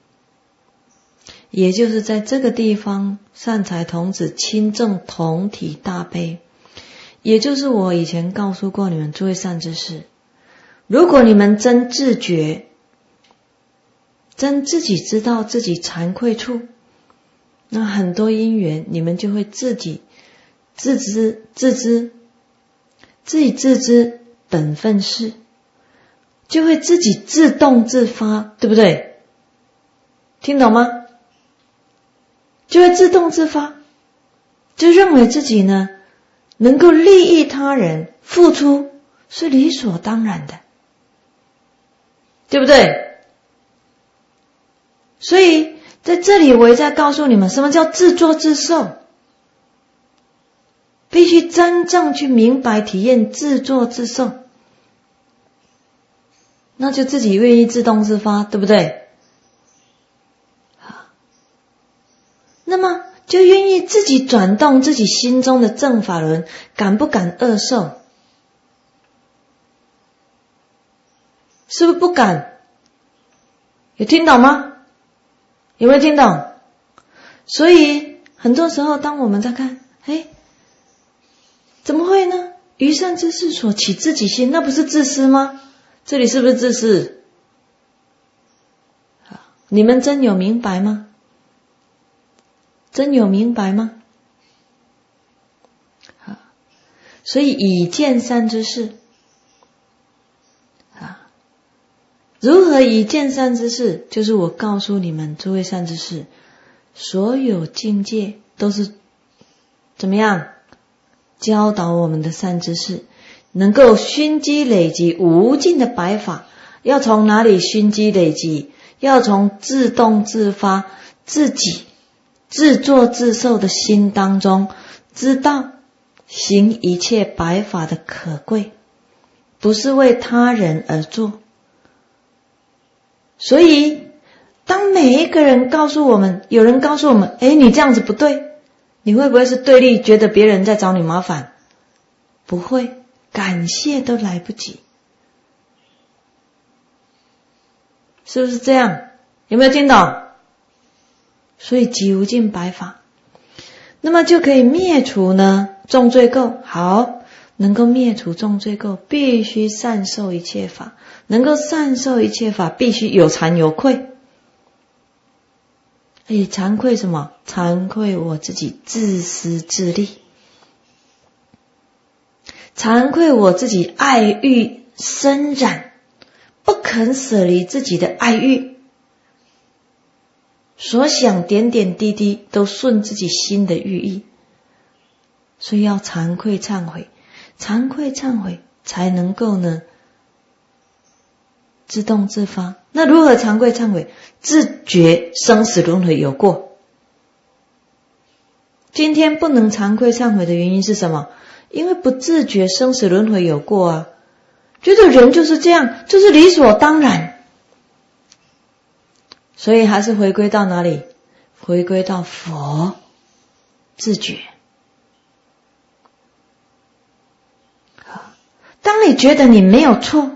也就是在这个地方，善财童子亲证同体大悲，也就是我以前告诉过你们诸位善知识，如果你们真自觉，真自己知道自己惭愧处，那很多因缘你们就会自己自知本分事，就会自己自动自发，对不对？听懂吗？就会自动自发，就认为自己呢能够利益他人，付出是理所当然的，对不对？所以在这里我也在告诉你们，什么叫自作自受，必须真正去明白体验自作自受，那就自己愿意自动自发，对不对？那么就愿意自己转动自己心中的正法轮，敢不敢恶受？是不是不敢？有听懂吗？有没有听懂？所以很多时候当我们在看，怎么会呢？于善之事所起自己心，那不是自私吗？这里是不是自私？你们真有明白吗？真有明白吗？所以以见善之事，如何以见善之事？就是我告诉你们诸位善知识，所有境界都是怎么样教导我们的善知识，能够熏积累积无尽的白法。要从哪里熏积累积？要从自动自发自己自作自受的心当中，知道行一切白法的可贵，不是为他人而做。所以当每一个人告诉我们，有人告诉我们，你这样子不对，你会不会是对立，觉得别人在找你麻烦？不会，感谢都来不及。是不是这样？有没有听懂？所以集无尽白法，那么就可以灭除呢重罪垢。好，能够灭除重罪垢，必须善受一切法。能够善受一切法，必须有惭有愧。惭愧什么？惭愧我自己自私自利，惭愧我自己爱欲深染，不肯舍离自己的爱欲，所想点点滴滴都顺自己心的欲意。所以要惭愧忏悔，惭愧忏悔才能够呢自动自发。那如何惭愧忏悔？自觉生死轮回有过。今天不能惭愧忏悔的原因是什么？因为不自觉生死轮回有过啊，觉得人就是这样，就是理所当然。所以还是回归到哪里？回归到佛自觉。当你觉得你没有错，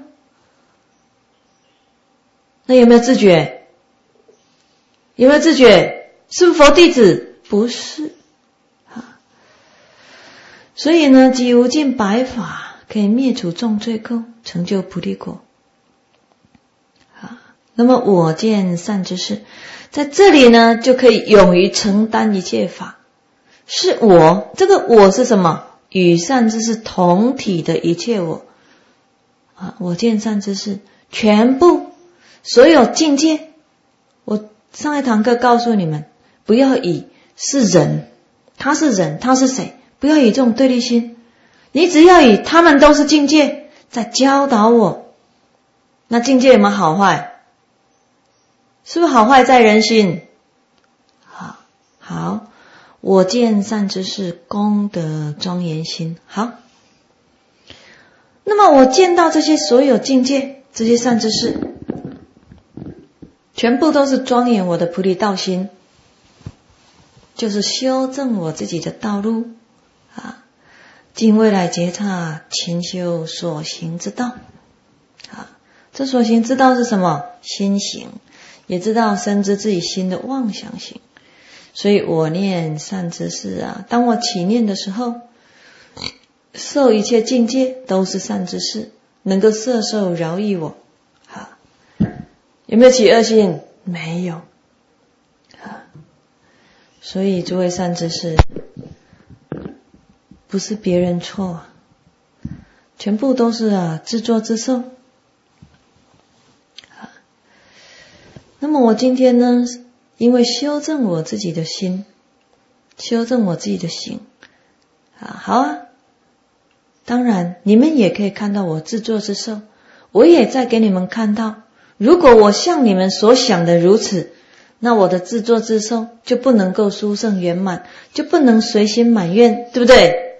那有没有自觉？有没有自觉？是不是佛弟子？不是。所以呢，集无尽白法可以灭除重罪垢，成就菩提果。那么我见善知识，在这里呢就可以勇于承担一切法。是我，这个我是什么？与善知识同体的一切我。我见善知识，全部所有境界。我上一堂课告诉你们，不要以是人，他是人，他是谁，不要以这种对立心。你只要以他们都是境界在教导我。那境界有没有好坏？是不是好坏在人心？好，我见善知识，功德庄严心。好，那么我见到这些所有境界，这些善知识，全部都是庄严我的菩提道心，就是修正我自己的道路今未来觉察勤修所行之道。这所行之道是什么？心行，也知道深知自己心的妄想行。所以我念善知识当我起念的时候，受一切境界都是善知识，能够摄受饶益我。有没有起恶心？没有。所以诸位善知识，不是别人错，全部都是自作自受。那么我今天呢，因为修正我自己的心，修正我自己的行好当然你们也可以看到我自作自受，我也在给你们看到，如果我像你们所想的如此，那我的自作自受就不能够殊胜圆满，就不能随心满愿，对不对？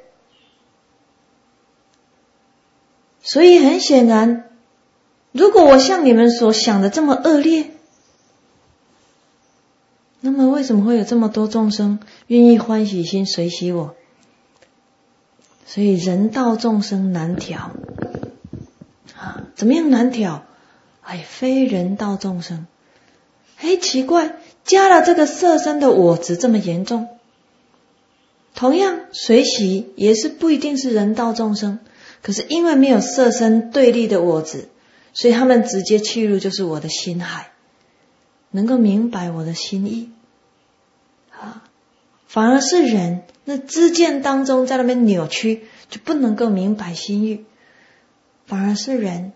所以很显然，如果我像你们所想的这么恶劣， 那么为什么会有这么多众生愿意欢喜心随喜我？所以人道众生难调怎么样难调？非人道众生。奇怪，加了这个色身的我执这么严重。同样随喜也是不一定是人道众生，可是因为没有色身对立的我执，所以他们直接契入就是我的心海，能够明白我的心意反而是人那知见当中在那边扭曲，就不能够明白心意。反而是人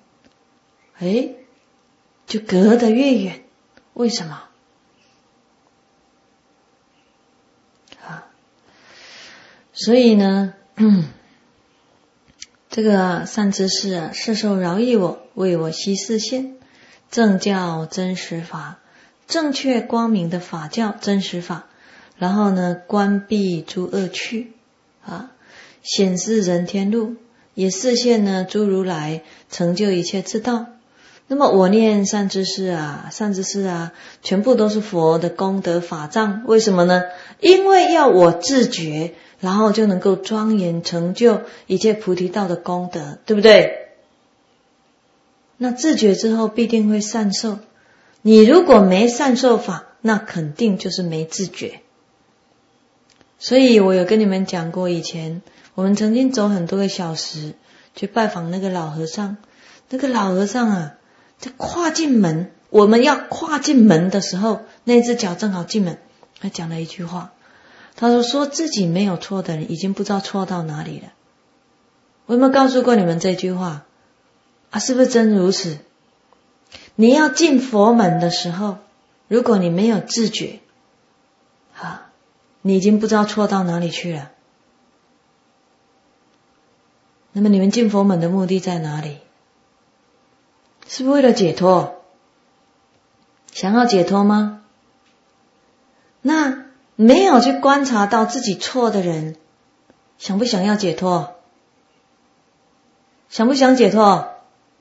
就隔得越远。为什么所以呢这个善知识世受饶益我，为我悉示现，正教真实法，正确光明的法教真实法，然后呢关闭诸恶趣显示人天路，也示现呢诸如来成就一切之道。那么我念善知识善知识全部都是佛的功德法藏。为什么呢？因为要我自觉，然后就能够庄严成就一切菩提道的功德，对不对？那自觉之后必定会善受。你如果没善受法，那肯定就是没自觉。所以我有跟你们讲过，以前我们曾经走很多个小时去拜访那个老和尚。那个老和尚在跨进门，我们要跨进门的时候，那只脚正好进门，他讲了一句话，他说自己没有错的人已经不知道错到哪里了。我有没有告诉过你们这句话是不是真如此？你要进佛门的时候，如果你没有自觉你已经不知道错到哪里去了。那么你们进佛门的目的在哪里？是不是为了解脱？想要解脱吗？那没有去观察到自己错的人，想不想要解脱？想不想解脱？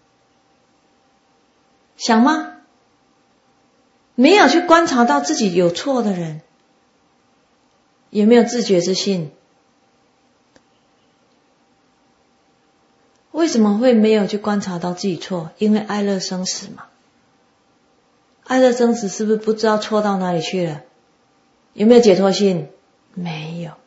想吗？没有去观察到自己有错的人，有没有自觉之心？为什么会没有去观察到自己错？因为爱乐生死嘛。爱乐生死是不是不知道错到哪里去了？有没有解脱心？没有。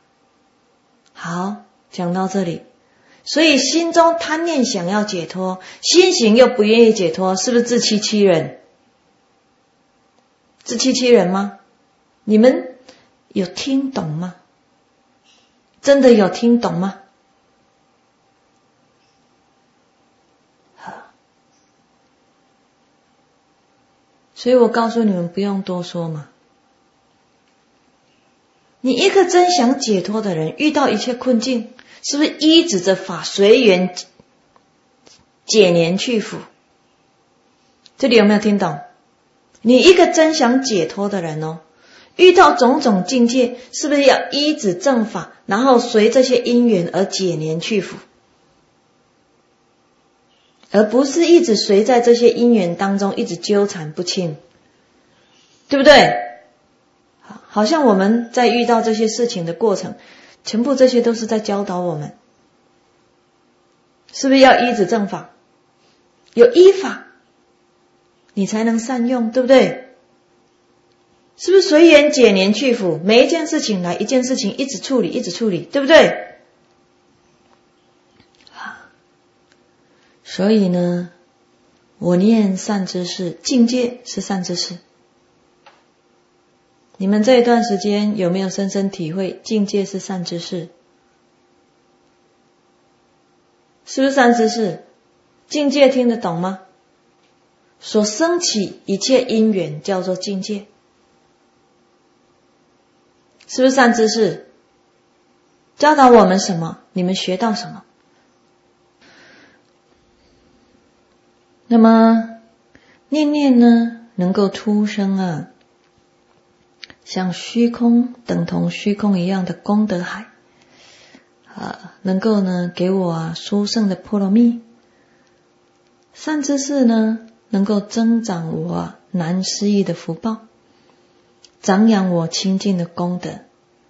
好，讲到这里，所以心中贪念想要解脱，心行又不愿意解脱，是不是自欺欺人？自欺欺人吗？你们有听懂吗？真的有听懂吗？所以我告诉你们不用多说嘛。你一个真想解脱的人，遇到一切困境，是不是依止着法随缘解年去腐？这里有没有听懂？你一个真想解脱的人遇到种种境界，是不是要依止正法，然后随这些因缘而解年去腐？而不是一直随在这些因缘当中一直纠缠不清，对不对？好像我们在遇到这些事情的过程，全部这些都是在教导我们，是不是要依止正法？有依法你才能善用，对不对？是不是随缘解年去腐？每一件事情来一件事情一直处理一直处理，对不对？所以呢，我念善知识，境界是善知识。你们这一段时间有没有深深体会境界是善知识？是不是善知识？境界听得懂吗？所生起一切因缘叫做境界，是不是善知识？教导我们什么？你们学到什么？那么念念呢，能够出生像虚空等同虚空一样的功德海能够呢给我殊胜的波罗蜜。善知识呢能够增长我难思议的福报， 长养我清净的功德。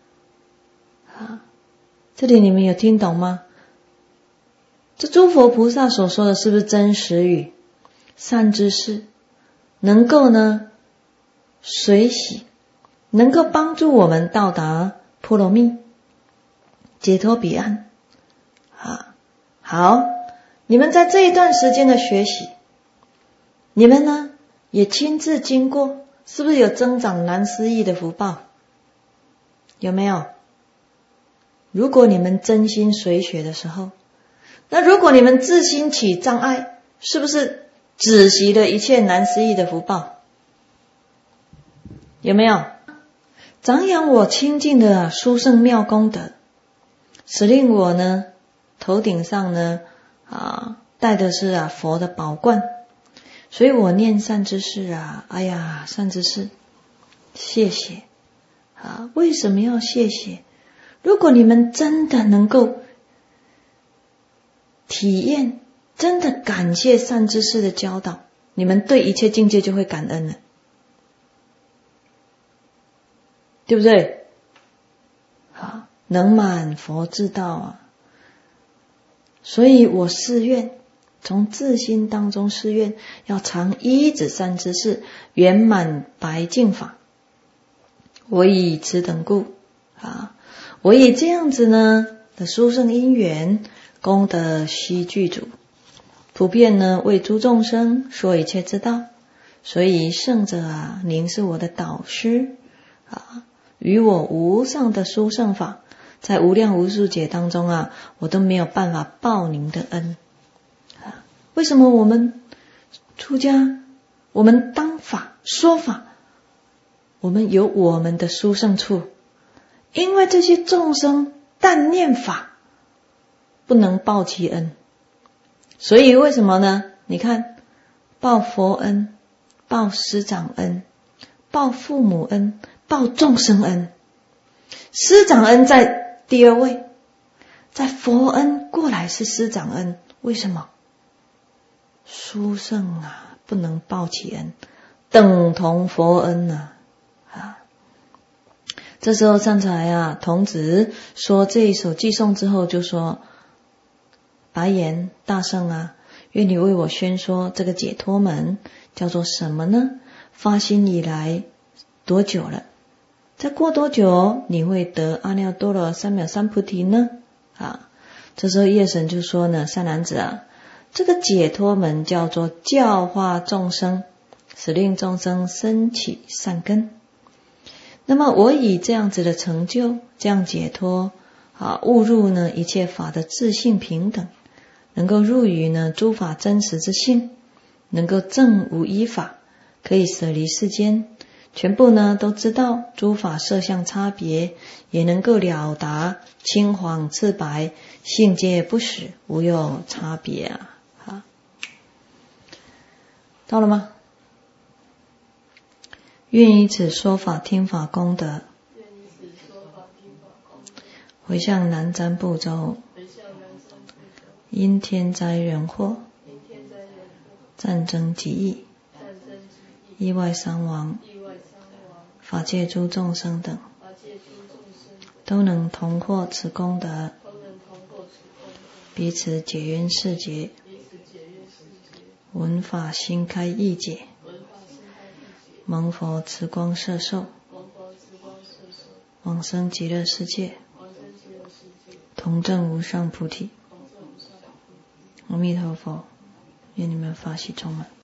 这里你们有听懂吗？这诸佛菩萨所说的是不是真实语？善知识能够呢随喜，能够帮助我们到达波罗蜜，解脱彼岸。好，你们在这一段时间的学习，你们呢也亲自经过，是不是有增长难思议的福报？有没有？如果你们真心随学的时候，那如果你们自心起障碍，是不是止息了一切难思议的福报？有没有？长养我清净的殊胜妙功德，使令我呢头顶上呢戴的是佛的宝冠，所以我念善知识哎呀，善知识谢谢为什么要谢谢？如果你们真的能够体验，真的感谢善知识的教导，你们对一切境界就会感恩了，对不对？能满佛之道所以我誓愿从自心当中誓愿，要常依止善知识，圆满白净法。我以此等故我以这样子呢的殊胜因缘，功德悉具足，普遍呢为诸众生说一切之道。所以圣者您是我的导师与我无上的殊胜法，在无量无数劫当中我都没有办法报您的恩为什么我们出家，我们当法说法，我们有我们的殊胜处？因为这些众生但念法，不能报其恩。所以为什么呢？你看，报佛恩，报师长恩，报父母恩，报众生恩。师长恩在第二位，在佛恩过来是师长恩。为什么？殊胜不能报其恩，等同佛恩这时候善财童子说这一首偈颂之后，就说：白言大圣愿你为我宣说这个解脱门叫做什么呢？发心以来多久了？再过多久你会得阿耨多罗三藐三菩提呢？这时候夜神就说呢：善男子这个解脱门叫做教化众生，使令众生生起善根。那么我以这样子的成就，这样解脱悟入呢一切法的自性平等，能够入于呢诸法真实之性，能够证无一法，可以舍离世间，全部呢都知道诸法色相差别，也能够了达青黄赤白，性皆不死，无有差别到了吗？愿以此说法听法功德，回向南瞻部洲，因天灾人祸，战争疾疫，意外伤亡，法界诸众生等，都能同获此功德，彼此解冤释结，闻法心开意解，蒙佛慈光摄受，往生极乐世界，同证无上菩提。阿弥陀佛，愿你们法喜充满。